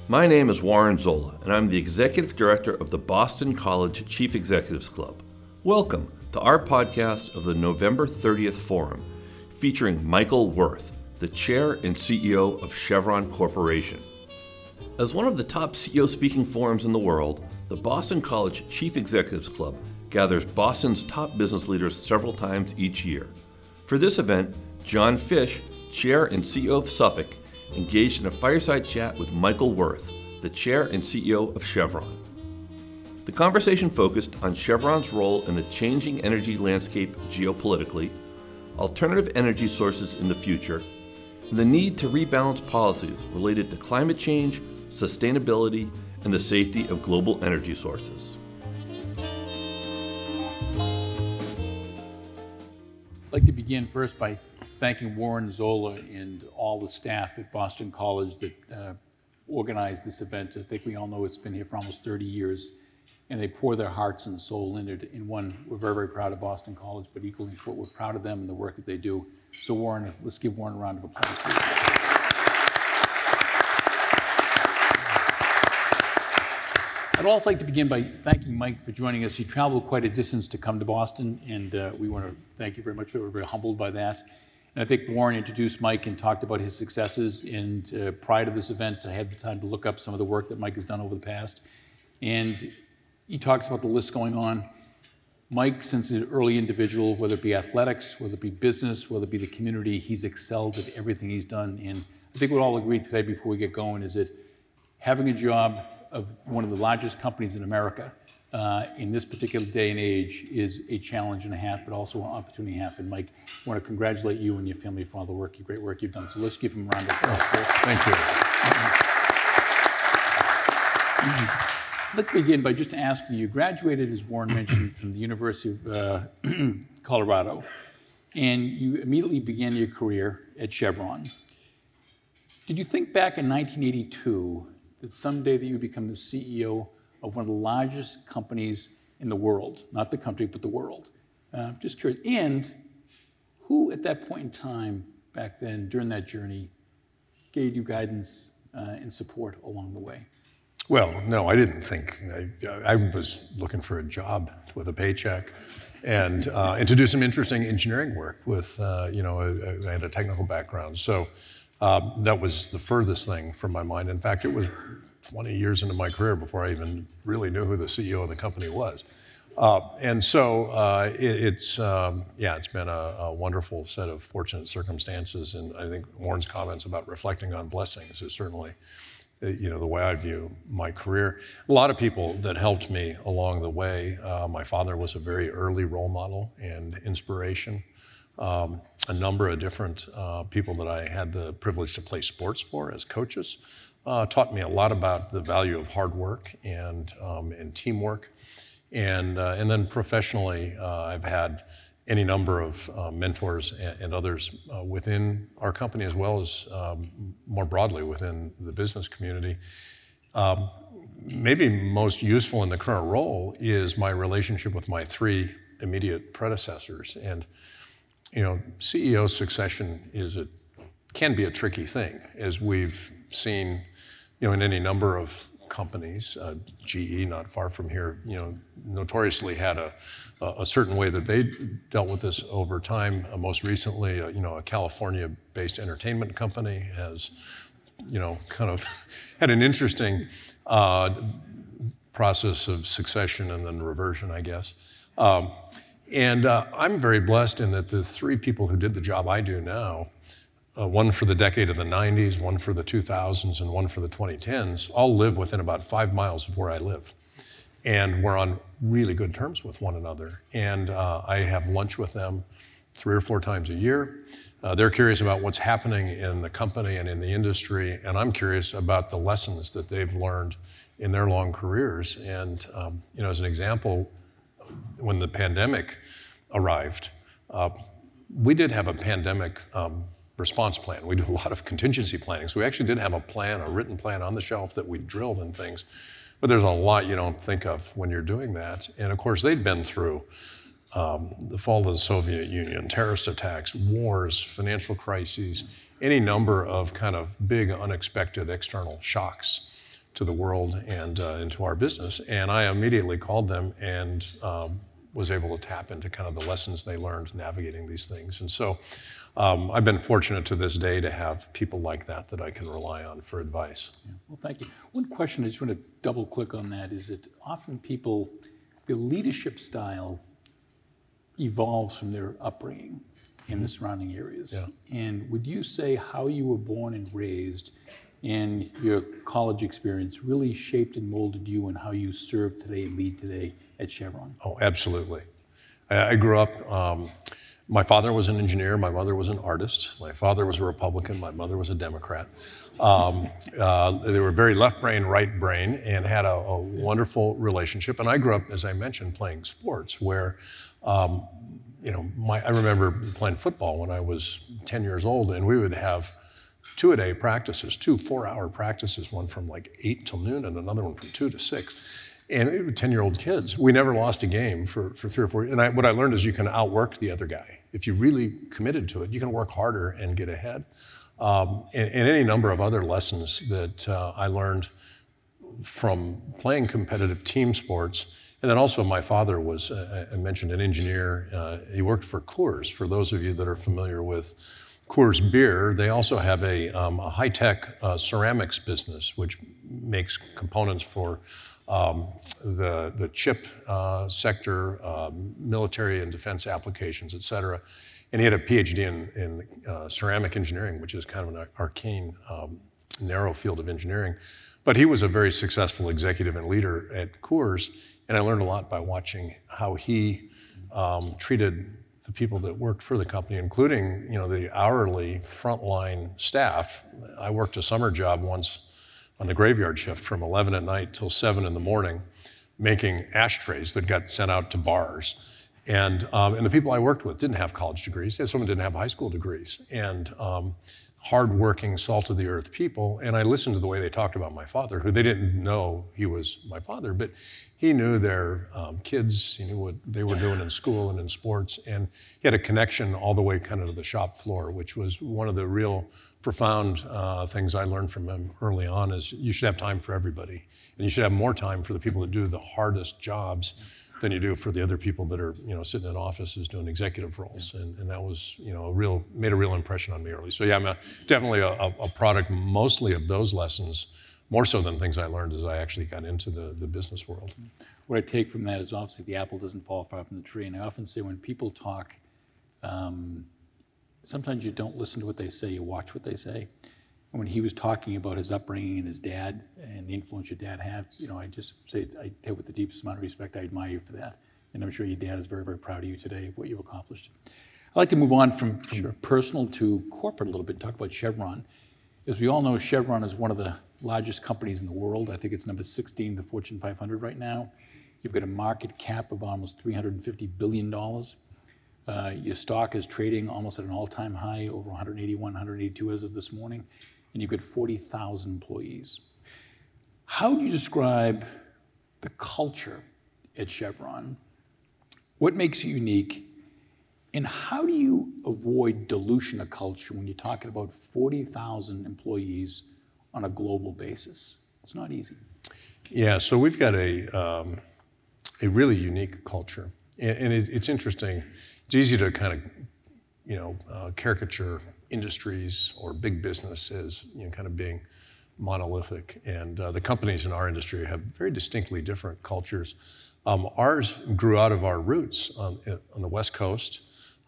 My name is Warren Zola, and I'm the Executive Director of the Boston College Chief Executives Club. Welcome to our podcast of the November 30th Forum, featuring Michael Wirth, the Chair and CEO of Chevron Corporation. As one of the top CEO speaking forums in the world, the Boston College Chief Executives Club gathers Boston's top business leaders several times each year. For this event, John Fish, Chair and CEO of Suffolk, engaged in a fireside chat with Michael Wirth, the Chair and CEO of Chevron. The conversation focused on Chevron's role in the changing energy landscape geopolitically, alternative energy sources in the future, and the need to rebalance policies related to climate change, sustainability, and the safety of global energy sources. I'd like to begin first by thanking Warren Zola and all the staff at Boston College that organized this event. I think we all know it's been here for almost 30 years, and they pour their hearts and soul into it. And one, we're very, very proud of Boston College, but equally important, we're proud of them and the work that they do. So Warren, let's give Warren a round of applause, please. I'd also like to begin by thanking Mike for joining us. He traveled quite a distance to come to Boston, and we want to thank you very much. We're very humbled by that. And I think Warren introduced Mike and talked about his successes. And prior to this event, I had the time to look up some of the work that Mike has done over the past. And he talks about the list going on. Mike, since an early individual, whether it be athletics, whether it be business, whether it be the community, he's excelled at everything he's done. And I think we'll all agree today before we get going is that having a job of one of the largest companies in America in this particular day and age is a challenge and a half, but also an opportunity and a half. And Mike, I want to congratulate you and your family for all the work, great work you've done. So let's give him a round of applause. Thank you. Let's begin by just asking you, graduated, as Warren mentioned, from the University of Colorado, and you immediately began your career at Chevron. Did you think back in 1982 that someday that you would become the CEO of one of the largest companies in the world, not the country, but the world? Just curious. And who at that point in time, back then, during that journey, gave you guidance and support along the way? Well, no, I didn't think. I was looking for a job with a paycheck and to do some interesting engineering work with, I had a technical background. So that was the furthest thing from my mind. In fact, it was 20 years into my career before I even really knew who the CEO of the company was. It's been a wonderful set of fortunate circumstances. And I think Warren's comments about reflecting on blessings is certainly, the way I view my career. A lot of people that helped me along the way. My father was a very early role model and inspiration. A number of different people that I had the privilege to play sports for as coaches taught me a lot about the value of hard work and teamwork. And then professionally, I've had any number of mentors and others within our company as well as more broadly within the business community. Maybe most useful in the current role is my relationship with my three immediate predecessors. And CEO succession can be a tricky thing, as we've seen, in any number of companies. GE, not far from here, notoriously had a certain way that they dealt with this over time. Most recently, a California-based entertainment company has, kind of had an interesting process of succession and then reversion, I guess. I'm very blessed in that the three people who did the job I do now, one for the decade of the 90s, one for the 2000s, and one for the 2010s, all live within about 5 miles of where I live. And we're on really good terms with one another. And I have lunch with them 3 or 4 times a year. They're curious about what's happening in the company and in the industry, and I'm curious about the lessons that they've learned in their long careers. And as an example, when the pandemic arrived, we did have a pandemic response plan. We do a lot of contingency planning. So we actually did have a written plan on the shelf that we drilled and things. But there's a lot you don't think of when you're doing that. And of course, they'd been through the fall of the Soviet Union, terrorist attacks, wars, financial crises, any number of kind of big unexpected external shocks to the world and into our business. And I immediately called them and was able to tap into kind of the lessons they learned navigating these things. And so I've been fortunate to this day to have people like that I can rely on for advice. Yeah. Well, thank you. One question I just want to double click on that is that often people, their leadership style evolves from their upbringing in the surrounding areas. Yeah. And would you say how you were born and raised and your college experience really shaped and molded you and how you serve today and lead today at Chevron? Oh, absolutely. I grew up, my father was an engineer, my mother was an artist. My father was a Republican, my mother was a Democrat. They were very left brain, right brain, and had a wonderful relationship. And I grew up, as I mentioned, playing sports where, I remember playing football when I was 10 years old, and we would have 2-a-day practices, 2 4-hour practices, one from like 8 till noon and another one from 2 to 6. And it was 10-year-old kids. We never lost a game for 3 or 4 years. And what I learned is you can outwork the other guy. If you really committed to it, you can work harder and get ahead. And any number of other lessons that I learned from playing competitive team sports. And then also my father was, I mentioned, an engineer. He worked for Coors. For those of you that are familiar with Coors beer, they also have a high-tech ceramics business, which makes components for the chip sector, military and defense applications, et cetera. And he had a PhD in ceramic engineering, which is kind of an arcane, narrow field of engineering. But he was a very successful executive and leader at Coors, and I learned a lot by watching how he treated the people that worked for the company, including the hourly frontline staff. I worked a summer job once on the graveyard shift from 11 at night till 7 in the morning, making ashtrays that got sent out to bars. And the people I worked with didn't have college degrees. Some didn't have high school degrees. And hardworking, salt-of-the-earth people. And I listened to the way they talked about my father, who they didn't know he was my father, but he knew their kids, he knew what they were doing in school and in sports. And he had a connection all the way kind of to the shop floor, which was one of the real profound things I learned from him early on is you should have time for everybody. And you should have more time for the people that do the hardest jobs than you do for the other people that are, sitting in offices doing executive roles. And that was, made a real impression on me early. So yeah, I'm definitely a product mostly of those lessons, more so than things I learned as I actually got into the business world. What I take from that is obviously the apple doesn't fall far from the tree. And I often say when people talk, sometimes you don't listen to what they say, you watch what they say. And when he was talking about his upbringing and his dad and the influence your dad had, I just say, I take with the deepest amount of respect, I admire you for that. And I'm sure your dad is very, very proud of you today, what you've accomplished. I'd like to move on from personal to corporate a little bit and talk about Chevron. As we all know, Chevron is one of the largest companies in the world. I think it's number 16 in the Fortune 500 right now. You've got a market cap of almost $350 billion. Your stock is trading almost at an all-time high, over 181, 182 as of this morning, and you've got 40,000 employees. How do you describe the culture at Chevron? What makes you unique? And how do you avoid dilution of culture when you're talking about 40,000 employees on a global basis? It's not easy. Yeah, so we've got a really unique culture. And it's interesting. It's easy to kind of, caricature industries or big business as kind of being monolithic. And the companies in our industry have very distinctly different cultures. Ours grew out of our roots on the West Coast.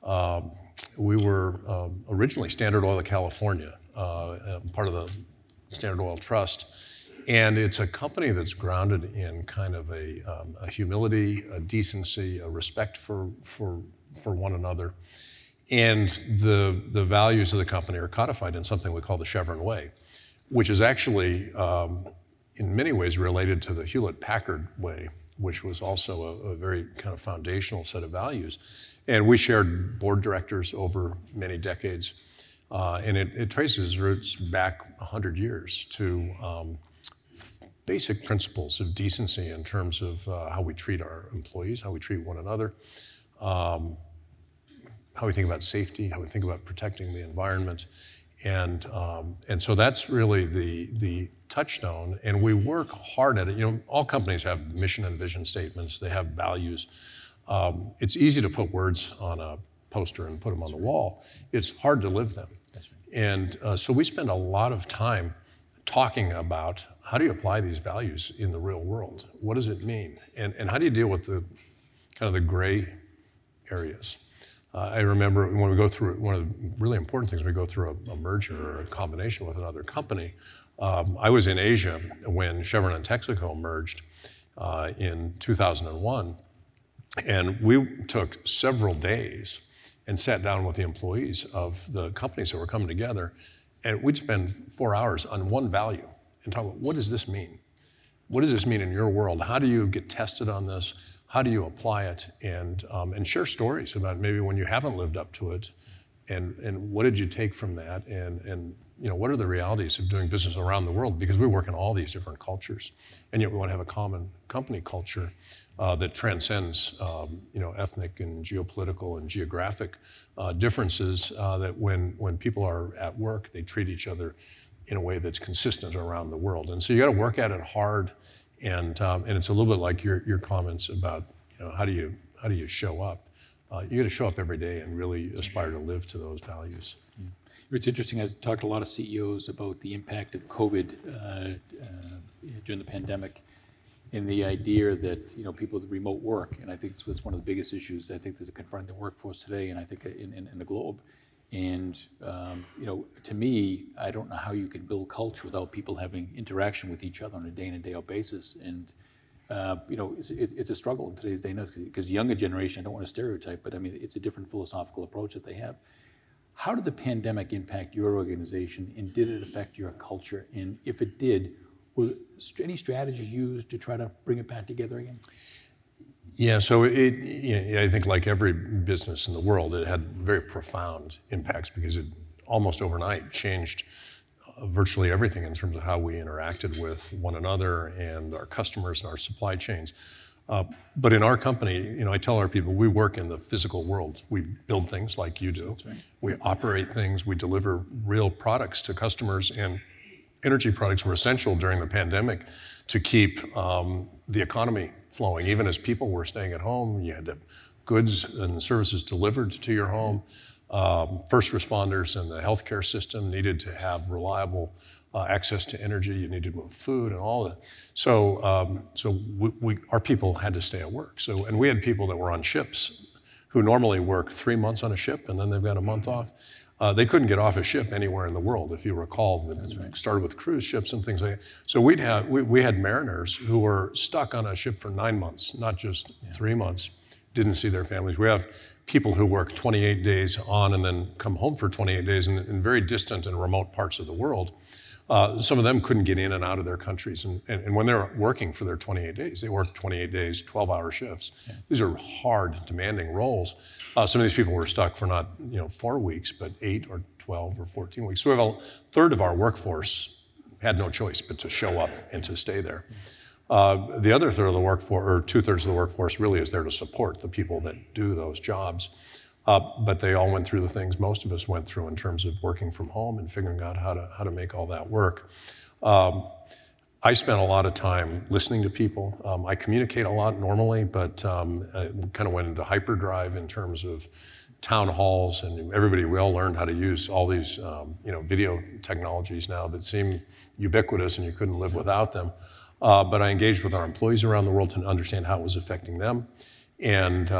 We were originally Standard Oil of California, part of the Standard Oil Trust. And it's a company that's grounded in kind of a humility, a decency, a respect for one another. And the values of the company are codified in something we call the Chevron Way, which is actually in many ways related to the Hewlett-Packard Way, which was also a very kind of foundational set of values. And we shared board directors over many decades. And it traces roots back 100 years to basic principles of decency in terms of how we treat our employees, how we treat one another, how we think about safety, how we think about protecting the environment. And so that's really the touchstone, and we work hard at it. You know, all companies have mission and vision statements, they have values. It's easy to put words on a poster and put them on the wall. It's hard to live them. And so we spend a lot of time talking about how do you apply these values in the real world? What does it mean? And how do you deal with the kind of the gray areas? I remember when we go through, one of the really important things, we go through a merger or a combination with another company. I was in Asia when Chevron and Texaco merged in 2001, and we took several days and sat down with the employees of the companies that were coming together, and we'd spend 4 hours on one value and talk about, what does this mean? What does this mean in your world? How do you get tested on this? How do you apply it? And share stories about maybe when you haven't lived up to it, and what did you take from that? And you know, what are the realities of doing business around the world? Because we work in all these different cultures, and yet we want to have a common company culture that transcends you know, ethnic and geopolitical and geographic differences, that when people are at work, they treat each other in a way that's consistent around the world. And so you got to work at it hard, and it's a little bit like your comments about, you know, how do you show up? You got to show up every day and really aspire to live to those values. It's interesting, I've talked to a lot of CEOs about the impact of COVID during the pandemic, and the idea that, you know, people with remote work, and I think it's one of the biggest issues I think there's confronting the workforce today, and I think in the globe. And you know, to me, I don't know how you can build culture without people having interaction with each other on a day in and day out basis. And you know, it's a struggle in today's day and age, because younger generation, I don't want to stereotype, but I mean, it's a different philosophical approach that they have. How did the pandemic impact your organization, and did it affect your culture? And if it did, were any strategies used to try to bring it back together again? Yeah, so I think like every business in the world, it had very profound impacts because it almost overnight changed virtually everything in terms of how we interacted with one another and our customers and our supply chains. But in our company, you know, I tell our people, we work in the physical world. We build things like you do. That's right. We operate things. We deliver real products to customers, and energy products were essential during the pandemic to keep the economy flowing. Even as people were staying at home, you had to have goods and services delivered to your home. First responders and the healthcare system needed to have reliable access to energy. You needed to move food and all that. So, our people had to stay at work. And we had people that were on ships who normally work 3 months on a ship and then they've got a month off. They couldn't get off a ship anywhere in the world, if you recall. It started with cruise ships and things like that. So we had mariners who were stuck on a ship for 9 months, not just 3 months, didn't see their families. We have people who work 28 days on and then come home for 28 days in very distant and remote parts of the world. Some of them couldn't get in and out of their countries. And when they're working for their 28 days, they work 28 days, 12-hour shifts. Yeah. These are hard, demanding roles. Some of these people were stuck for not 4 weeks, but 8 or 12 or 14 weeks. So we have a third of our workforce had no choice but to show up and to stay there. The other third of the workforce, or 2/3 of the workforce, really is there to support the people that do those jobs. But they all went through the things most of us went through in terms of working from home and figuring out how to make all that work. I spent a lot of time listening to people. I communicate a lot normally, but I kind of went into hyperdrive in terms of town halls, and we all learned how to use all these video technologies now that seem ubiquitous and you couldn't live without them. But I engaged with our employees around the world to understand how it was affecting them. And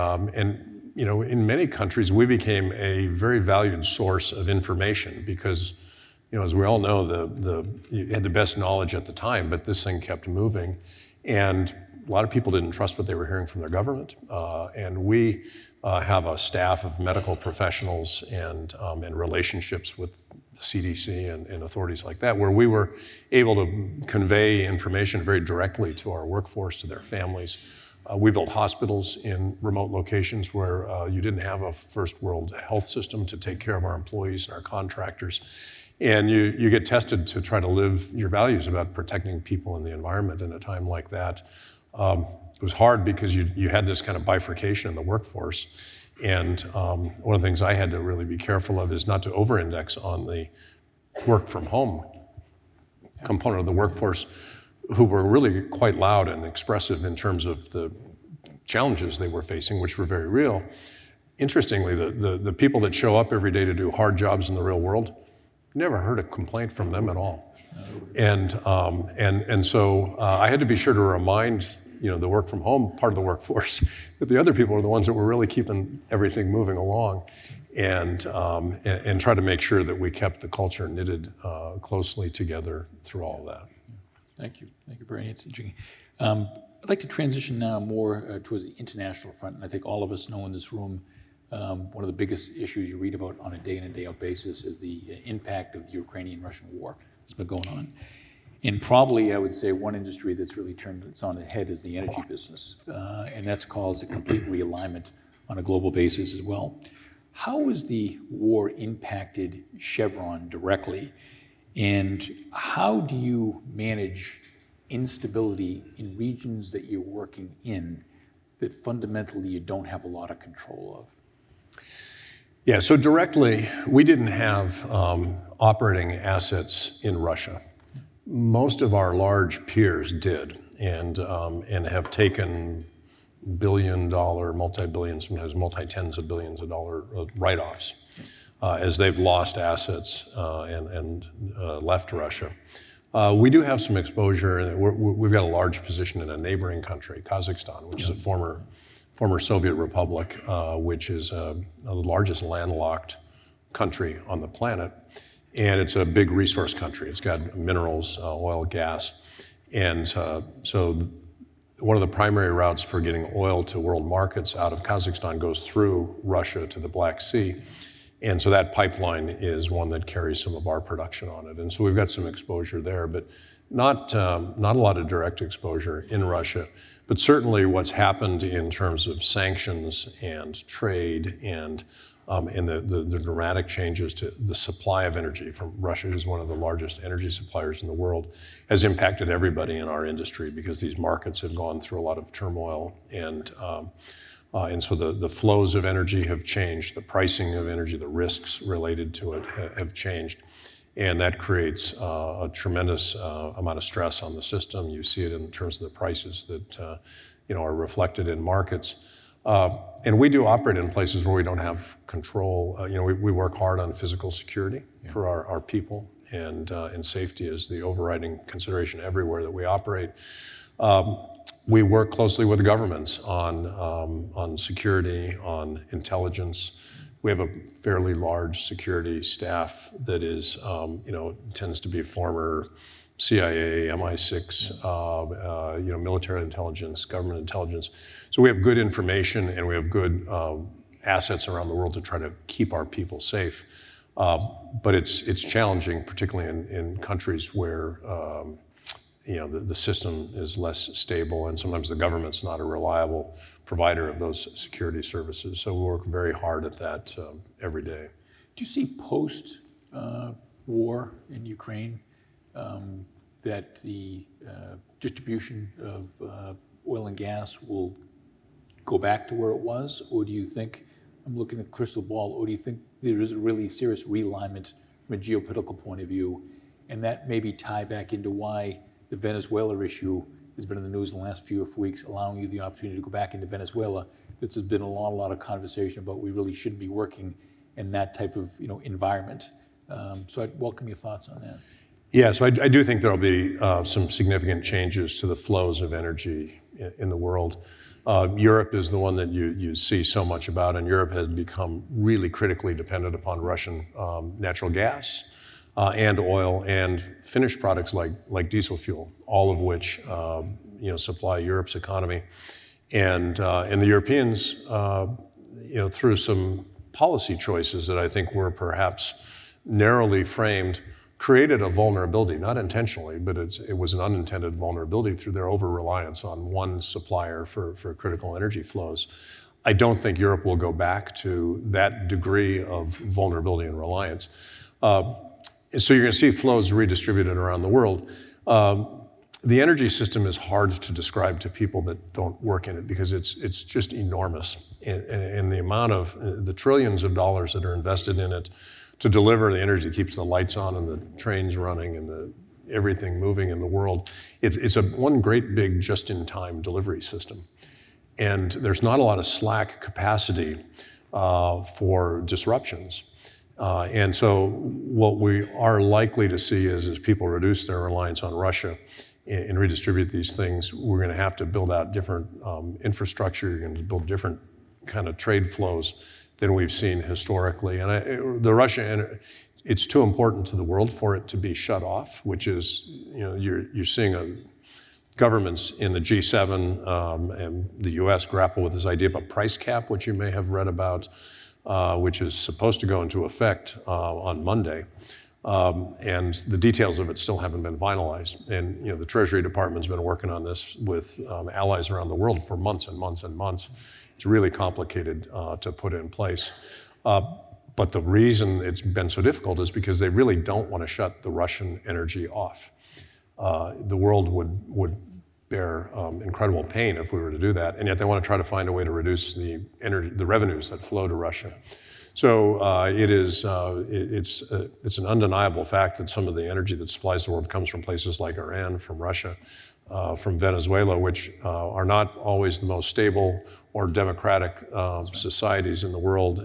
in many countries, we became a very valued source of information because, as we all know, you had the best knowledge at the time, but this thing kept moving. And a lot of people didn't trust what they were hearing from their government. And we have a staff of medical professionals and relationships with the CDC and authorities like that, where we were able to convey information very directly to our workforce, to their families. We built hospitals in remote locations where you didn't have a first world health system to take care of our employees and our contractors. And you get tested to try to live your values about protecting people and the environment in a time like that. It was hard because you had this kind of bifurcation in the workforce. And one of the things I had to really be careful of is not to over-index on the work from home component of the workforce who were really quite loud and expressive in terms of the challenges they were facing, which were very real. Interestingly, the people that show up every day to do hard jobs in the real world, never heard a complaint from them at all. And so I had to be sure to remind the work from home part of the workforce that the other people are the ones that were really keeping everything moving along, and try to make sure that we kept the culture knitted closely together through all of that. Thank you, Bernie. It's interesting. I'd like to transition now more towards the international front, and I think all of us know in this room one of the biggest issues you read about on a day in and day out basis is the impact of the Ukrainian-Russian war that's been going on. And probably I would say one industry that's really turned its on its head is the energy business, and that's caused a complete realignment on a global basis as well. How has the war impacted Chevron directly, and how do you manage instability in regions that you're working in that fundamentally you don't have a lot of control of? Yeah, so directly, we didn't have operating assets in Russia. Most of our large peers did, and have taken billion-dollar, multi-billion, sometimes multi-tens of billions of dollar write-offs as they've lost assets and left Russia. We do have some exposure. We've got a large position in a neighboring country, Kazakhstan, which is a former Soviet republic, which is the largest landlocked country on the planet. And it's a big resource country. It's got minerals, oil, gas. And so one of the primary routes for getting oil to world markets out of Kazakhstan goes through Russia to the Black Sea. And so that pipeline is one that carries some of our production on it. And so we've got some exposure there, but not a lot of direct exposure in Russia. But certainly what's happened in terms of sanctions and trade and the dramatic changes to the supply of energy from Russia, who's one of the largest energy suppliers in the world, has impacted everybody in our industry because these markets have gone through a lot of turmoil, and so the flows of energy have changed, the pricing of energy, the risks related to it have changed, and that creates a tremendous amount of stress on the system. You see it in terms of the prices that are reflected in markets. And we do operate in places where we don't have control. We work hard on physical security for our people, and safety is the overriding consideration everywhere that we operate. We work closely with governments on security, on intelligence. We have a fairly large security staff that is, tends to be former CIA, MI6, military intelligence, government intelligence. So we have good information, and we have good assets around the world to try to keep our people safe. But it's challenging, particularly in countries where the system is less stable, and sometimes the government's not a reliable provider of those security services. So we work very hard at that every day. Do you see post-war in Ukraine that the distribution of oil and gas will go back to where it was? Or do you think, I'm looking at the crystal ball, or do you think there is a really serious realignment from a geopolitical point of view, and that maybe tie back into why the Venezuela issue has been in the news in the last few weeks, allowing you the opportunity to go back into Venezuela? There's been a lot of conversation about we really shouldn't be working in that type of environment. So I'd welcome your thoughts on that. Yeah, so I do think there'll be some significant changes to the flows of energy in the world. Europe is the one that you see so much about, and Europe has become really critically dependent upon Russian natural gas and oil and finished products like diesel fuel, all of which supply Europe's economy. And the Europeans, through some policy choices that I think were perhaps narrowly framed, created a vulnerability, not intentionally, but it was an unintended vulnerability through their over-reliance on one supplier for critical energy flows. I don't think Europe will go back to that degree of vulnerability and reliance. So you're going to see flows redistributed around the world. The energy system is hard to describe to people that don't work in it because it's just enormous. And the amount of the trillions of dollars that are invested in it to deliver the energy that keeps the lights on and the trains running and everything moving in the world. It's one great big just-in-time delivery system. And there's not a lot of slack capacity for disruptions. And so what we are likely to see is as people reduce their reliance on Russia and redistribute these things, we're going to have to build out different infrastructure. You're going to build different kind of trade flows than we've seen historically. And the Russia, it's too important to the world for it to be shut off, which is, you're seeing governments in the G7 and the US grapple with this idea of a price cap, which you may have read about, which is supposed to go into effect on Monday. And the details of it still haven't been finalized. And the Treasury Department's been working on this with allies around the world for months and months and months. It's really complicated to put in place. But the reason it's been so difficult is because they really don't want to shut the Russian energy off. The world would bear incredible pain if we were to do that, and yet they want to try to find a way to reduce the revenues that flow to Russia. So it's an undeniable fact that some of the energy that supplies the world comes from places like Iran, from Russia, from Venezuela, which are not always the most stable or democratic societies in the world,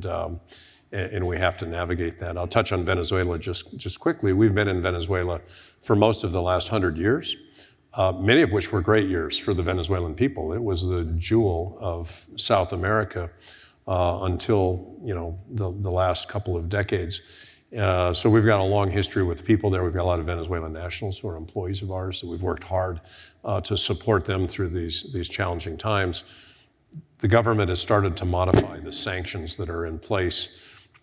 and we have to navigate that. I'll touch on Venezuela just quickly. We've been in Venezuela for most of the last 100 years, many of which were great years for the Venezuelan people. It was the jewel of South America until the last couple of decades. So we've got a long history with people there. We've got a lot of Venezuelan nationals who are employees of ours, so we've worked hard to support them through these challenging times. The government has started to modify the sanctions that are in place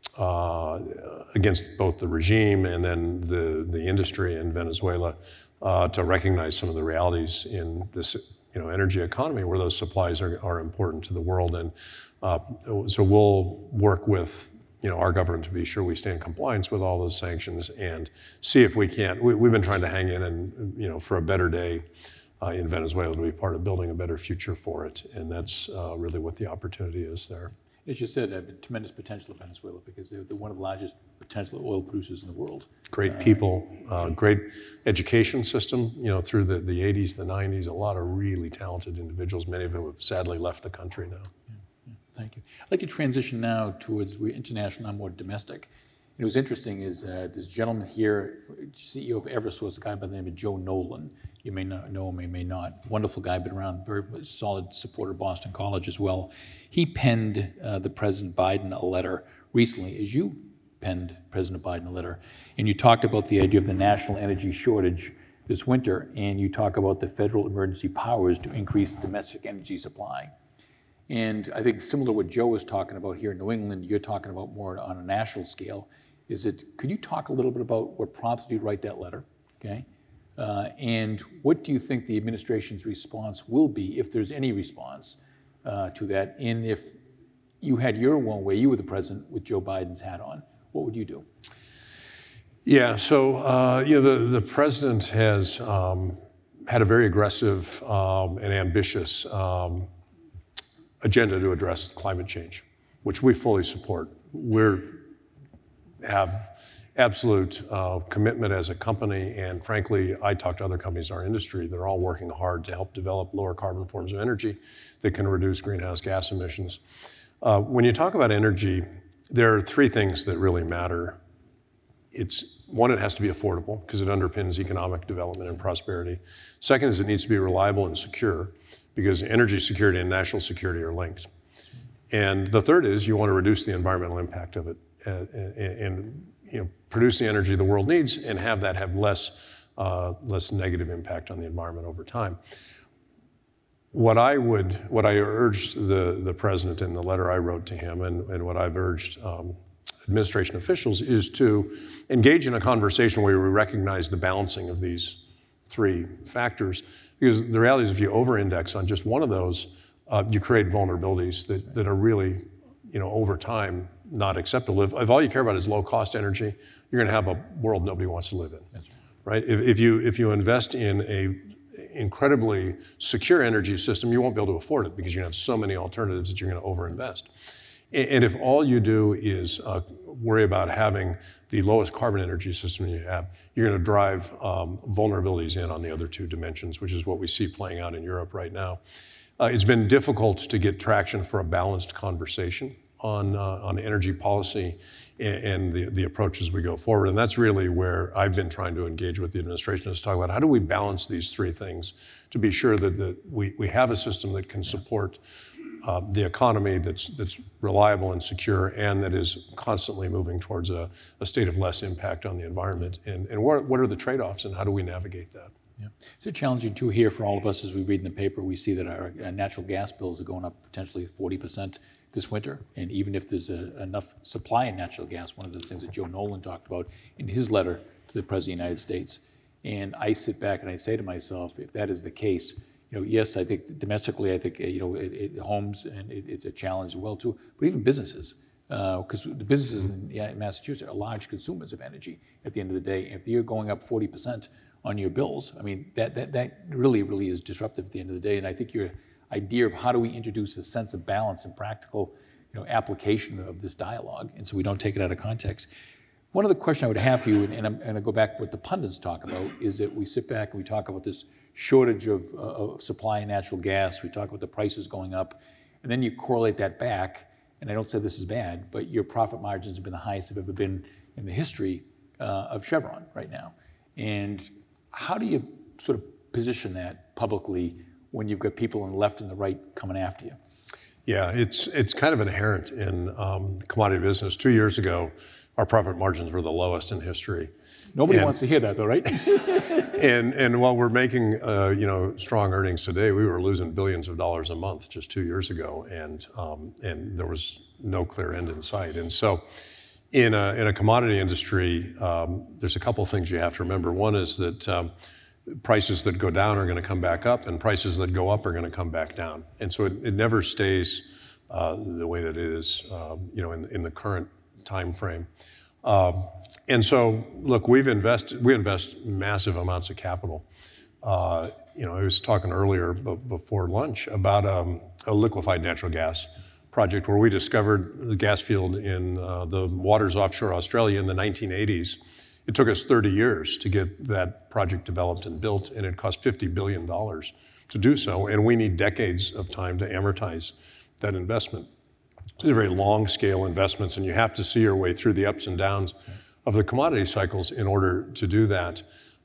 against both the regime and then the industry in Venezuela to recognize some of the realities in this energy economy where those supplies are important to the world. And so we'll work with our government to be sure we stay in compliance with all those sanctions and see if we can't. We've been trying to hang in and for a better day in Venezuela to be part of building a better future for it. And that's really what the opportunity is there. As you said, tremendous potential in Venezuela because they're one of the largest potential oil producers in the world. Great people, great education system, through the 80s, the 90s, a lot of really talented individuals, many of whom have sadly left the country now. Yeah, thank you. I'd like to transition now towards international, not more domestic. And it was interesting is this gentleman here, CEO of Eversource, a guy by the name of Joe Nolan. You may not know him, you may not. Wonderful guy, been around, very solid supporter of Boston College as well. He penned the President Biden a letter recently, as you penned President Biden a letter, and you talked about the idea of the national energy shortage this winter, and you talk about the federal emergency powers to increase domestic energy supply. And I think similar to what Joe was talking about here in New England, you're talking about more on a national scale. Could you talk a little bit about what prompted you to write that letter, okay? And what do you think the administration's response will be, if there's any response to that? And if you had your own way, you were the president with Joe Biden's hat on, what would you do? Yeah, so the president has had a very aggressive and ambitious agenda to address climate change, which we fully support. We have absolute commitment as a company, and frankly, I talk to other companies in our industry. They're all working hard to help develop lower carbon forms of energy that can reduce greenhouse gas emissions. When you talk about energy, there are three things that really matter. One, it has to be affordable because it underpins economic development and prosperity. Second is it needs to be reliable and secure because energy security and national security are linked. And the third is you want to reduce the environmental impact of it and produce the energy the world needs and have that have less negative impact on the environment over time. What I urged the president in the letter I wrote to him and what I've urged administration officials is to engage in a conversation where we recognize the balancing of these three factors, because the reality is if you over-index on just one of those, you create vulnerabilities that are really, over time, not acceptable. If all you care about is low-cost energy, you're going to have a world nobody wants to live in. That's right. If you invest in a incredibly secure energy system, you won't be able to afford it because you have so many alternatives that you're going to overinvest. And if all you do is worry about having the lowest carbon energy system you have, you're going to drive vulnerabilities in on the other two dimensions, which is what we see playing out in Europe right now. It's been difficult to get traction for a balanced conversation on energy policy and the approach as we go forward. And that's really where I've been trying to engage with the administration, is talk about how do we balance these three things to be sure that we have a system that can support the economy that's reliable and secure, and that is constantly moving towards a state of less impact on the environment. And what are the trade-offs, and how do we navigate that? Yeah. Is it challenging too here for all of us as we read in the paper? We see that our natural gas bills are going up potentially 40% this winter, and even if there's enough supply in natural gas, one of the things that Joe Nolan talked about in his letter to the President of the United States. And I sit back and I say to myself, if that is the case, yes, I think domestically, I think homes, and it's a challenge as well too, but even businesses, because the businesses in Massachusetts are large consumers of energy at the end of the day. And if you're going up 40% on your bills, I mean, that really is disruptive at the end of the day. And I think your idea of how do we introduce a sense of balance and practical application of this dialogue, and so we don't take it out of context. One of the questions I would have for you, and I'm going to go back to what the pundits talk about, is that we sit back and we talk about this shortage of supply of natural gas. We talk about the prices going up, and then you correlate that back, and I don't say this is bad, but your profit margins have been the highest they've ever been in the history of Chevron right now. And how do you sort of position that publicly when you've got people on the left and the right coming after you? Yeah, it's kind of inherent in the commodity business. 2 years ago, our profit margins were the lowest in history. Nobody wants to hear that, though, right? and while we're making strong earnings today, we were losing billions of dollars a month just 2 years ago, and there was no clear end in sight. And so, in a commodity industry, there's a couple things you have to remember. One is that prices that go down are going to come back up, and prices that go up are going to come back down. And so it never stays the way that it is, in the current time frame. And so, look, we invest massive amounts of capital. I was talking earlier before lunch about a liquefied natural gas project where we discovered the gas field in the waters offshore Australia in the 1980s. It took us 30 years to get that project developed and built, and it cost $50 billion to do so, and we need decades of time to amortize that investment. These are very long-scale investments, and you have to see your way through the ups and downs of the commodity cycles in order to do that.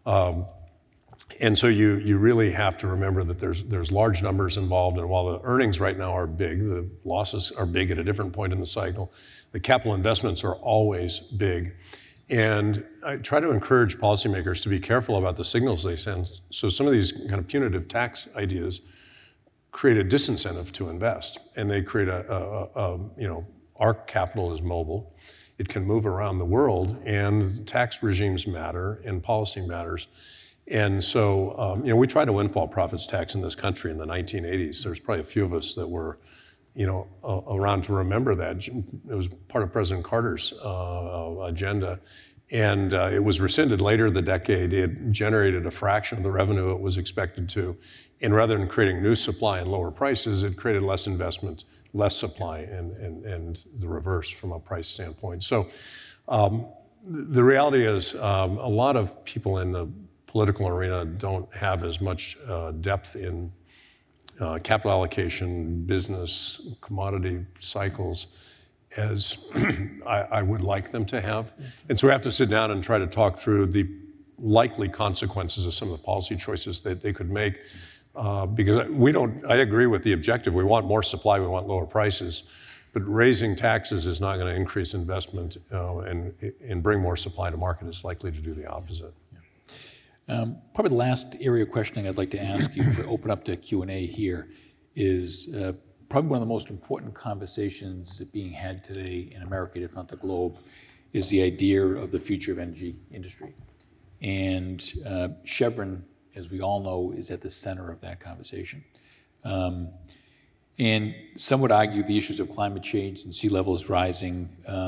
And so you really have to remember that there's large numbers involved, and while the earnings right now are big, the losses are big at a different point in the cycle. The capital investments are always big. And I try to encourage policymakers to be careful about the signals they send. So some of these kind of punitive tax ideas create a disincentive to invest, and they create our capital is mobile. It can move around the world, and tax regimes matter, and policy matters. And so, we tried a windfall profits tax in this country in the 1980s. There's probably a few of us that were, around to remember that. It was part of President Carter's agenda, and it was rescinded later in the decade. It generated a fraction of the revenue it was expected to, and rather than creating new supply and lower prices, it created less investment, less supply, and the reverse from a price standpoint. So the reality is a lot of people in the political arena don't have as much depth in capital allocation, business, commodity cycles as I would like them to have. And so we have to sit down and try to talk through the likely consequences of some of the policy choices that they could make. Because I agree with the objective. We want more supply, we want lower prices, but raising taxes is not going to increase investment and bring more supply to market. It's likely to do the opposite. Probably the last area of questioning I'd like to ask you to open up to Q&A here is probably one of the most important conversations being had today in America, if not the globe, is the idea of the future of energy industry. And Chevron, as we all know, is at the center of that conversation. And some would argue the issues of climate change and sea levels rising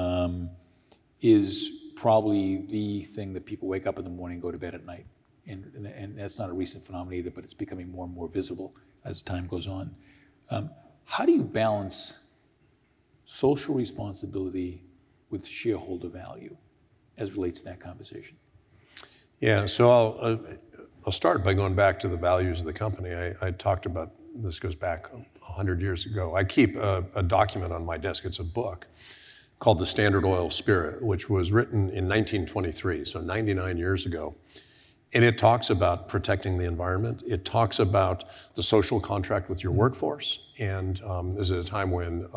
is probably the thing that people wake up in the morning and go to bed at night. And that's not a recent phenomenon either, but it's becoming more and more visible as time goes on. How do you balance social responsibility with shareholder value as relates to that conversation? Yeah, so I'll start by going back to the values of the company. I talked about, this goes back 100 years ago. I keep a document on my desk. It's a book called The Standard Oil Spirit, which was written in 1923, so 99 years ago. And it talks about protecting the environment. It talks about the social contract with your workforce. And this is a time when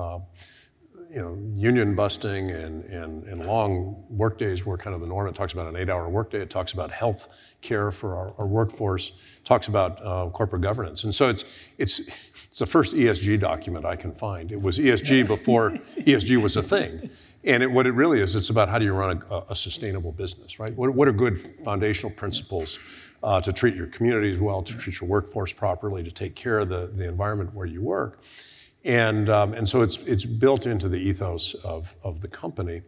union busting and long work days were kind of the norm. It talks about an 8-hour workday. It talks about health care for our workforce. It talks about corporate governance. And so it's the first ESG document I can find. It was ESG before ESG was a thing. And what it really is, it's about how do you run a sustainable business, right? What are good foundational principles to treat your communities well, to treat your workforce properly, to take care of the environment where you work. And so it's built into the ethos of the company.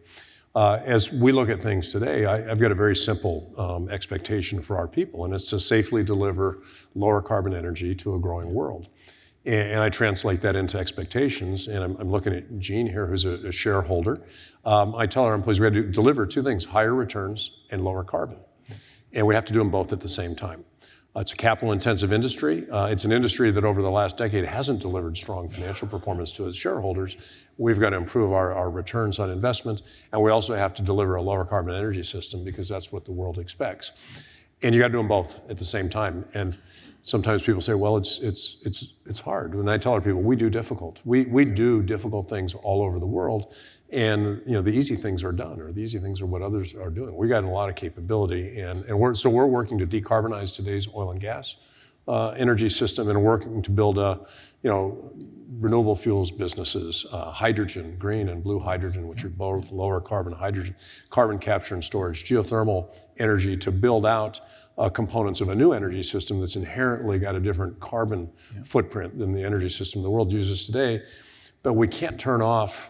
As we look at things today, I've got a very simple expectation for our people, and it's to safely deliver lower carbon energy to a growing world. And I translate that into expectations, and I'm looking at Jean here, who's a shareholder. I tell our employees we have to deliver two things: higher returns and lower carbon. And we have to do them both at the same time. It's a capital-intensive industry. It's an industry that over the last decade hasn't delivered strong financial performance to its shareholders. We've got to improve our returns on investment, and we also have to deliver a lower carbon energy system because that's what the world expects. And you got to do them both at the same time. And sometimes people say, well, it's hard. And I tell our people, we do difficult things all over the world. And the easy things are done, or the easy things are what others are doing. We got a lot of capability, and we're working to decarbonize today's oil and gas energy system, and working to build renewable fuels businesses, hydrogen, green and blue hydrogen, which are both lower carbon hydrogen, carbon capture and storage, geothermal energy to build out components of a new energy system that's inherently got a different carbon footprint than the energy system the world uses today. But we can't turn off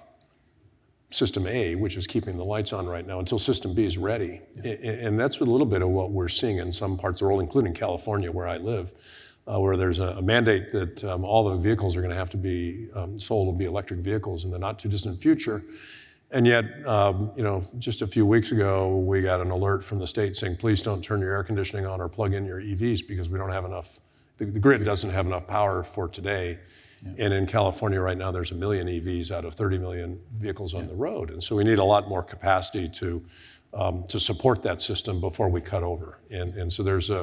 System A, which is keeping the lights on right now, until System B is ready. And that's a little bit of what we're seeing in some parts of the world, including California, where I live, where there's a mandate that all the vehicles are going to have to be sold will be electric vehicles in the not too distant future. And yet, just a few weeks ago, we got an alert from the state saying, please don't turn your air conditioning on or plug in your EVs because we don't have enough, the grid doesn't have enough power for today. Yeah. And in California right now, there's 1 million EVs out of 30 million vehicles on the road. And so we need a lot more capacity to support that system before we cut over. And so there's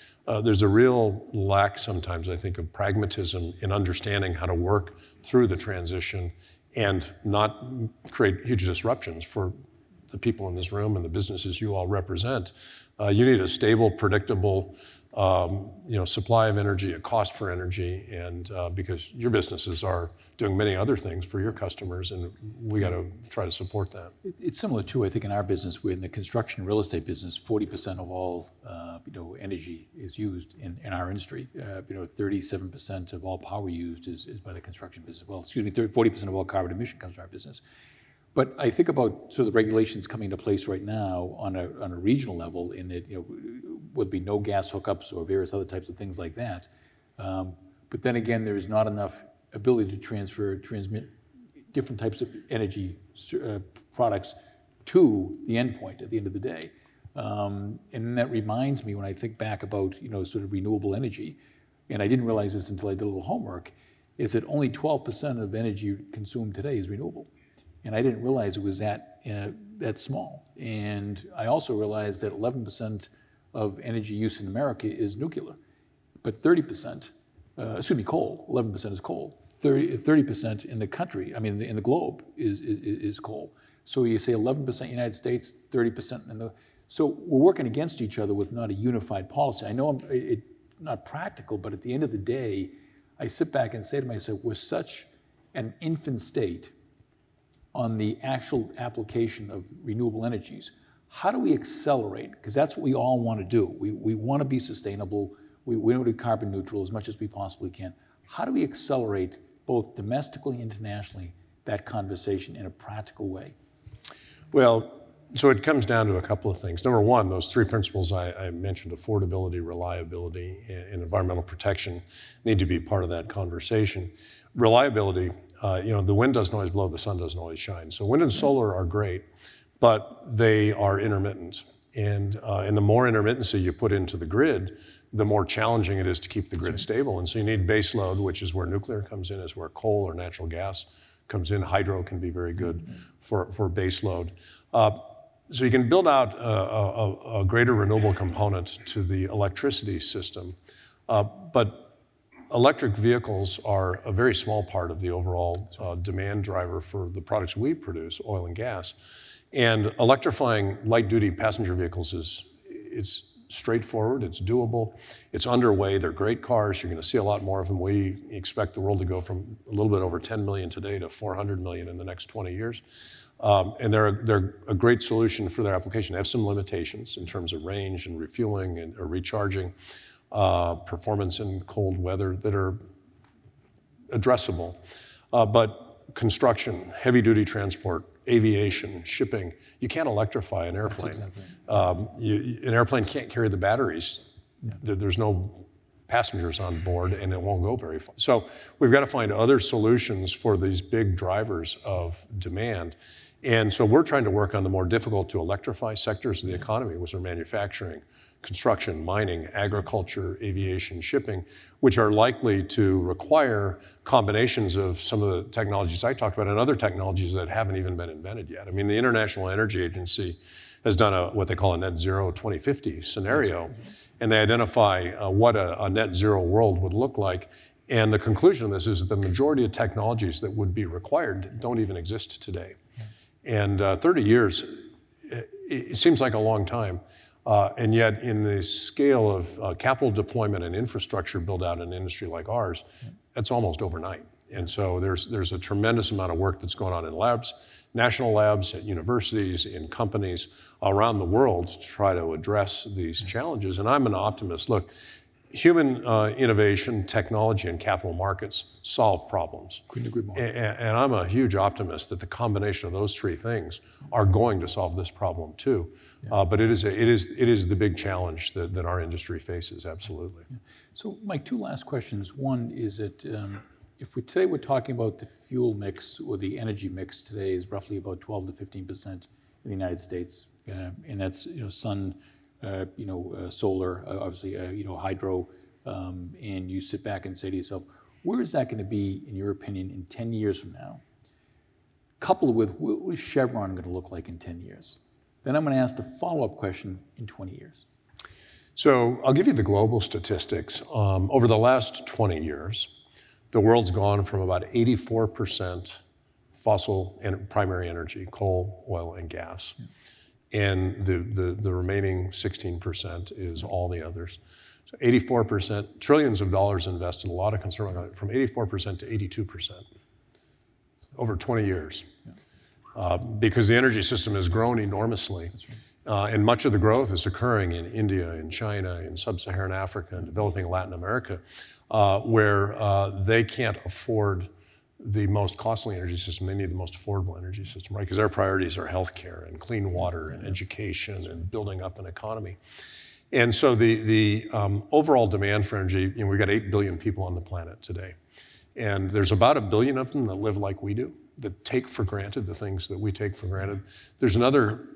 a real lack sometimes, I think, of pragmatism in understanding how to work through the transition and not create huge disruptions for the people in this room and the businesses you all represent. You need a stable, predictable supply of energy, a cost for energy, and because your businesses are doing many other things for your customers, and we got to try to support that. It's similar too, I think, in our business. We're in the construction and real estate business. 40% of all energy is used in our industry. 37% of all power used is by the construction business. Well, 40% of all carbon emission comes from our business. But I think about sort of the regulations coming into place right now on a regional level, in that would be no gas hookups or various other types of things like that. But then again, there is not enough ability to transmit different types of energy products to the endpoint at the end of the day. And that reminds me, when I think back about sort of renewable energy, and I didn't realize this until I did a little homework, is that only 12% of energy consumed today is renewable. And I didn't realize it was that small. And I also realized that 11% of energy use in America is nuclear, but 30%, coal. 11% is coal. 30% in the country, in the globe, is coal. So you say 11% United States, 30% in the. So we're working against each other with not a unified policy. I know it's not practical, but at the end of the day, I sit back and say to myself, we're such an infant state on the actual application of renewable energies. How do we accelerate? Because that's what we all want to do. We want to be sustainable. We want to be carbon neutral as much as we possibly can. How do we accelerate, both domestically and internationally, that conversation in a practical way? Well, so it comes down to a couple of things. Number one, those three principles I mentioned, affordability, reliability, and environmental protection, need to be part of that conversation. Reliability, the wind doesn't always blow, the sun doesn't always shine. So wind and solar are great, but they are intermittent. And the more intermittency you put into the grid, the more challenging it is to keep the grid stable. And so you need base load, which is where nuclear comes in, is where coal or natural gas comes in. Hydro can be very good for base load. So you can build out a greater renewable component to the electricity system. But electric vehicles are a very small part of the overall demand driver for the products we produce, oil and gas. And electrifying light-duty passenger vehicles it's straightforward, it's doable, it's underway, they're great cars, you're going to see a lot more of them. We expect the world to go from a little bit over 10 million today to 400 million in the next 20 years. And they're a great solution for their application. They have some limitations in terms of range and refueling and recharging, performance in cold weather that are addressable. But construction, heavy-duty transport, aviation, shipping, you can't electrify an airplane. That's exactly. An airplane can't carry the batteries. Yeah. There's no passengers on board, and it won't go very far. So we've got to find other solutions for these big drivers of demand. And so we're trying to work on the more difficult to electrify sectors of the economy, which are manufacturing, construction, mining, agriculture, aviation, shipping, which are likely to require combinations of some of the technologies I talked about and other technologies that haven't even been invented yet. I mean, the International Energy Agency has done what they call a net zero 2050 scenario, and they identify what a net zero world would look like. And the conclusion of this is that the majority of technologies that would be required don't even exist today. And 30 years, it seems like a long time. And yet in the scale of capital deployment and infrastructure build out in an industry like ours, that's almost overnight. And so there's a tremendous amount of work that's going on in labs, national labs, at universities, in companies around the world to try to address these challenges. And I'm an optimist. Look, human innovation, technology, and capital markets solve problems. Couldn't agree more. And I'm a huge optimist that the combination of those three things are going to solve this problem too. But it is the big challenge that our industry faces, absolutely. Yeah. So, Mike, two last questions. One is that if today we're talking about the fuel mix or the energy mix today is roughly about 12 to 15% in the United States, and that's sun, solar, obviously, hydro, and you sit back and say to yourself, where is that going to be, in your opinion, in 10 years from now? Coupled with, what is Chevron going to look like in 10 years? Then I'm going to ask the follow-up question in 20 years. So I'll give you the global statistics. Over the last 20 years, the world's gone from about 84% fossil and primary energy, coal, oil, and gas. And the remaining 16% is all the others. So 84%, trillions of dollars invested, a lot of concern from 84% to 82% over 20 years. Because the energy system has grown enormously. And much of the growth is occurring in India, in China, in sub-Saharan Africa, and developing Latin America, where they can't afford the most costly energy system. They need the most affordable energy system, right? Because their priorities are healthcare and clean water and education and building up an economy. And so the overall demand for energy, we've got 8 billion people on the planet today. And there's about 1 billion of them that live like we do, that take for granted the things that we take for granted. There's another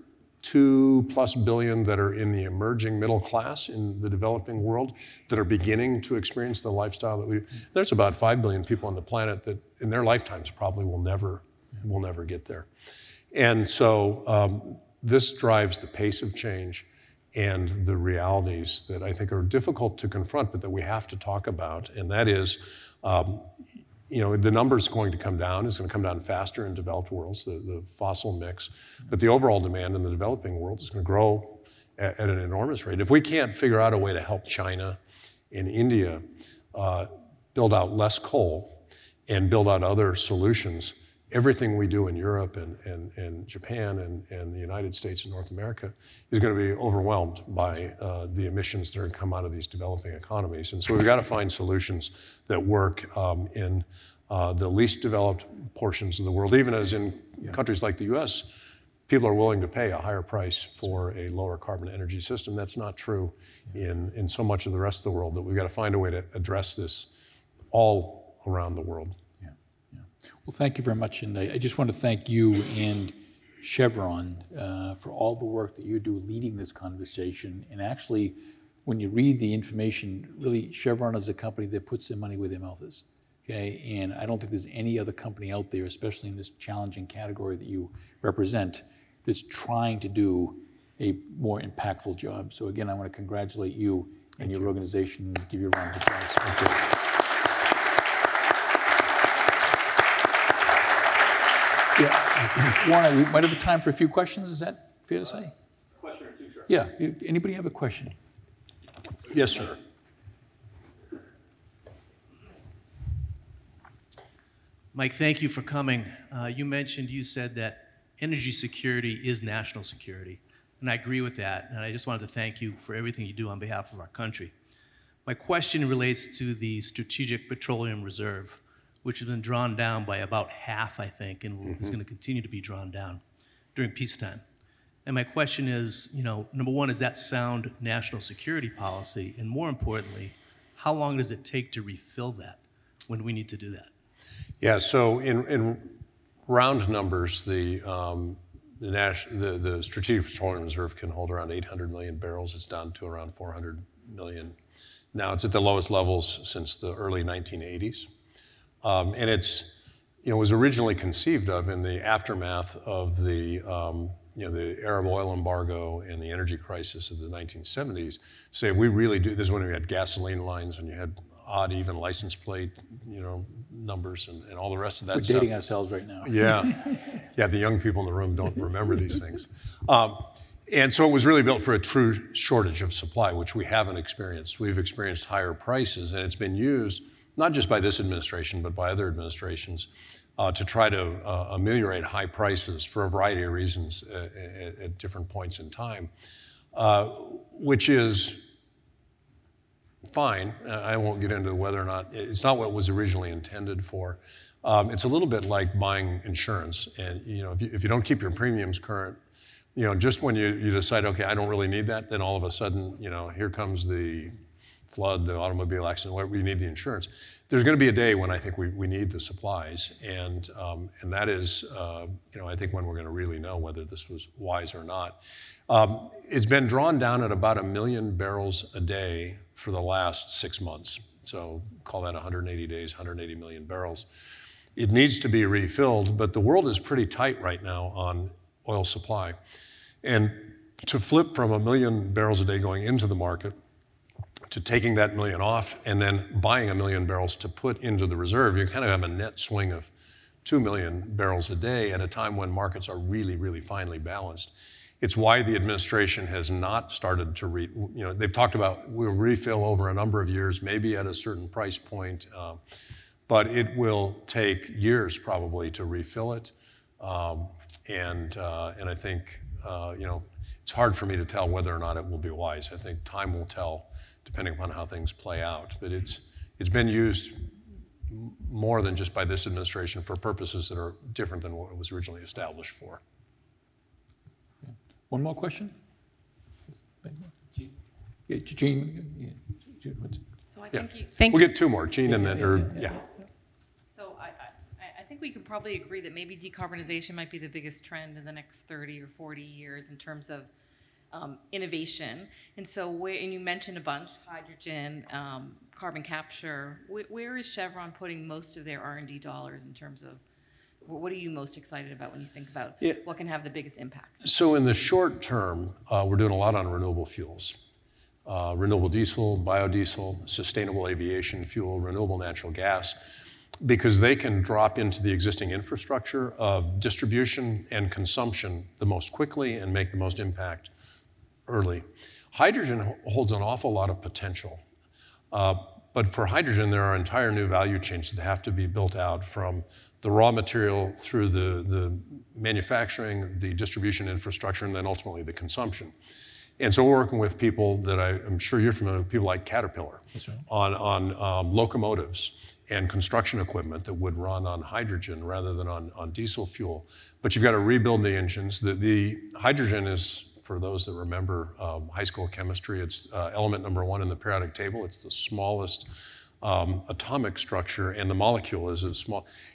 2+ billion that are in the emerging middle class in the developing world that are beginning to experience the lifestyle that we do. There's about 5 billion people on the planet that in their lifetimes probably will never get there. And so this drives the pace of change and the realities that I think are difficult to confront, but that we have to talk about. And that is, the number's going to come down. It's going to come down faster in developed worlds, the fossil mix. But the overall demand in the developing world is going to grow at an enormous rate. If we can't figure out a way to help China and India build out less coal and build out other solutions, everything we do in Europe and Japan and the United States and North America is going to be overwhelmed by the emissions that are going to come out of these developing economies. And so we've got to find solutions that work in the least developed portions of the world, even as in countries like the US, people are willing to pay a higher price for a lower carbon energy system. That's not true in so much of the rest of the world, that we've got to find a way to address this all around the world. Well, thank you very much, and I just want to thank you and Chevron for all the work that you do leading this conversation. And actually, when you read the information, really Chevron is a company that puts their money where their mouth is. Okay, and I don't think there's any other company out there, especially in this challenging category that you represent, that's trying to do a more impactful job. So again, I want to congratulate you and your organization and give you a round of applause. Thank you. Yeah, Warren, we might have time for a few questions. Is that fair to say? Question or two, sure. Yeah, anybody have a question? Yes, sir. Mike, thank you for coming. You said that energy security is national security, and I agree with that, and I just wanted to thank you for everything you do on behalf of our country. My question relates to the Strategic Petroleum Reserve, which has been drawn down by about half, I think, and is going to continue to be drawn down during peacetime. And my question is, number one, is that sound national security policy? And more importantly, how long does it take to refill that when we need to do that? Yeah, so in round numbers, the Strategic Petroleum Reserve can hold around 800 million barrels. It's down to around 400 million. Now it's at the lowest levels since the early 1980s. And it was originally conceived of in the aftermath of the Arab oil embargo and the energy crisis of the 1970s. Say, we really do, this is when we had gasoline lines and you had odd, even license plate, numbers and all the rest of that stuff. We're dating ourselves right now. Yeah, the young people in the room don't remember these things. And so it was really built for a true shortage of supply, which we haven't experienced. We've experienced higher prices, and it's been used not just by this administration, but by other administrations, to try to ameliorate high prices for a variety of reasons at different points in time, which is fine. I won't get into whether or not, it's not what it was originally intended for. It's a little bit like buying insurance. And if you don't keep your premiums current, just when you decide, okay, I don't really need that, then all of a sudden, here comes the flood, the automobile accident, we need the insurance. There's going to be a day when I think we need the supplies, and that is, I think when we're going to really know whether this was wise or not. It's been drawn down at about 1 million barrels a day for the last 6 months. So call that 180 days, 180 million barrels. It needs to be refilled, but the world is pretty tight right now on oil supply. And to flip from 1 million barrels a day going into the market to taking that million off and then buying 1 million barrels to put into the reserve, you kind of have a net swing of 2 million barrels a day at a time when markets are really, really finely balanced. It's why the administration has not started to they've talked about we'll refill over a number of years, maybe at a certain price point, but it will take years probably to refill it. And I think, it's hard for me to tell whether or not it will be wise. I think time will tell, depending upon how things play out. But it's been used more than just by this administration for purposes that are different than what it was originally established for. One more question? Yeah, Gene. So I think We'll get two more, Gene, and then, So I think we can probably agree that maybe decarbonization might be the biggest trend in the next 30 or 40 years in terms of innovation. And so, and you mentioned a bunch: hydrogen, carbon capture. Where is Chevron putting most of their R&D dollars in terms of? What are you most excited about when you think about what can have the biggest impact? So in the short term, we're doing a lot on renewable fuels. Renewable diesel, biodiesel, sustainable aviation fuel, renewable natural gas, because they can drop into the existing infrastructure of distribution and consumption the most quickly and make the most impact early. Hydrogen holds an awful lot of potential. But for hydrogen, there are entire new value chains that have to be built out, from the raw material through the manufacturing, the distribution infrastructure, and then ultimately the consumption. And so we're working with people that I'm sure you're familiar with, people like Caterpillar. That's right. on locomotives and construction equipment that would run on hydrogen rather than on diesel fuel. But you've got to rebuild the engines. The hydrogen is, for those that remember high school chemistry, it's element number 1 in the periodic table. It's the smallest atomic structure, and the molecule is as small.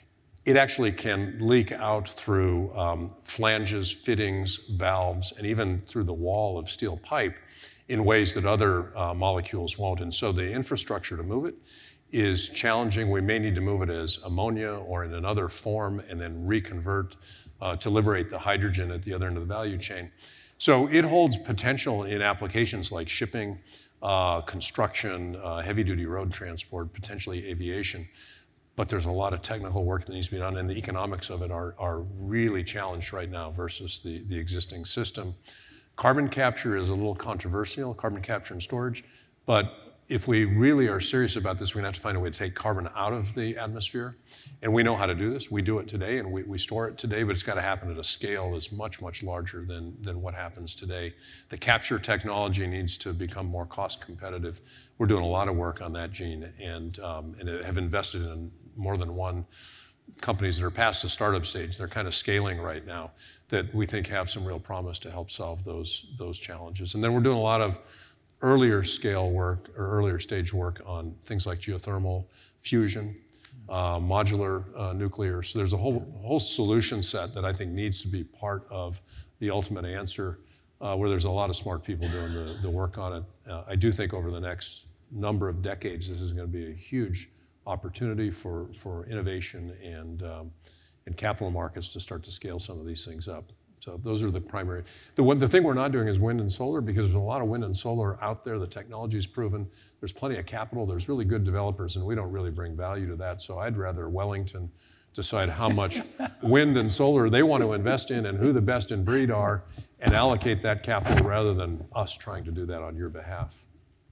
it actually can leak out through flanges, fittings, valves, and even through the wall of steel pipe in ways that other molecules won't. And so the infrastructure to move it is challenging. We may need to move it as ammonia or in another form and then reconvert to liberate the hydrogen at the other end of the value chain. So it holds potential in applications like shipping, construction, heavy-duty road transport, potentially aviation. But there's a lot of technical work that needs to be done, and the economics of it are really challenged right now versus the existing system. Carbon capture is a little controversial, carbon capture and storage, but if we really are serious about this, we're gonna have to find a way to take carbon out of the atmosphere, and we know how to do this. We do it today, and we store it today, but it's gotta happen at a scale that's much, much larger than what happens today. The capture technology needs to become more cost competitive. We're doing a lot of work on that, Gene, and have invested in more than one companies that are past the startup stage. They're kind of scaling right now that we think have some real promise to help solve those challenges. And then we're doing a lot of earlier scale work or earlier stage work on things like geothermal, fusion, modular nuclear. So there's a whole solution set that I think needs to be part of the ultimate answer, where there's a lot of smart people doing the work on it. I do think over the next number of decades, this is going to be a huge opportunity for innovation and capital markets to start to scale some of these things up. So those are the primary. The thing we're not doing is wind and solar, because there's a lot of wind and solar out there. The technology is proven. There's plenty of capital. There's really good developers, and we don't really bring value to that. So I'd rather Wellington decide how much wind and solar they want to invest in and who the best in breed are, and allocate that capital rather than us trying to do that on your behalf.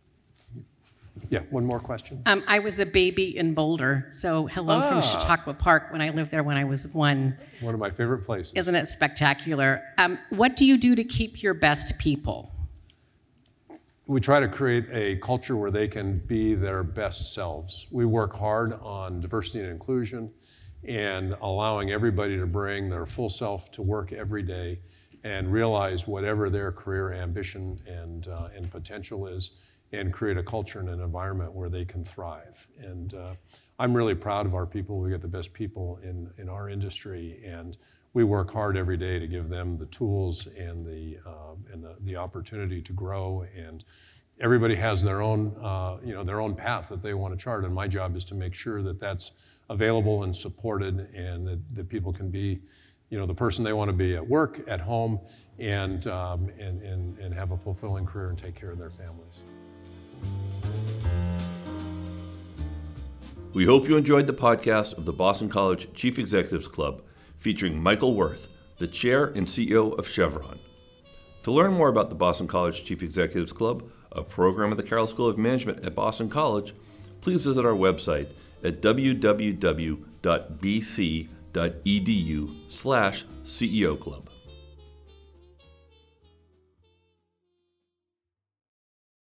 Yeah, one more question. I was a baby in Boulder, so hello from Chautauqua Park when I lived there when I was 1. One of my favorite places. Isn't it spectacular? What do you do to keep your best people? We try to create a culture where they can be their best selves. We work hard on diversity and inclusion and allowing everybody to bring their full self to work every day and realize whatever their career ambition and potential is, and create a culture and an environment where they can thrive. And I'm really proud of our people. We get the best people in our industry, and we work hard every day to give them the tools and the opportunity to grow. And everybody has their own their own path that they want to chart. And my job is to make sure that that's available and supported, and that people can be, the person they want to be at work, at home, and have a fulfilling career and take care of their families. We hope you enjoyed the podcast of the Boston College Chief Executives Club, featuring Michael Wirth, the Chair and CEO of Chevron. To learn more about the Boston College Chief Executives Club, a program of the Carroll School of Management at Boston College, please visit our website at www.bc.edu/CEO Club.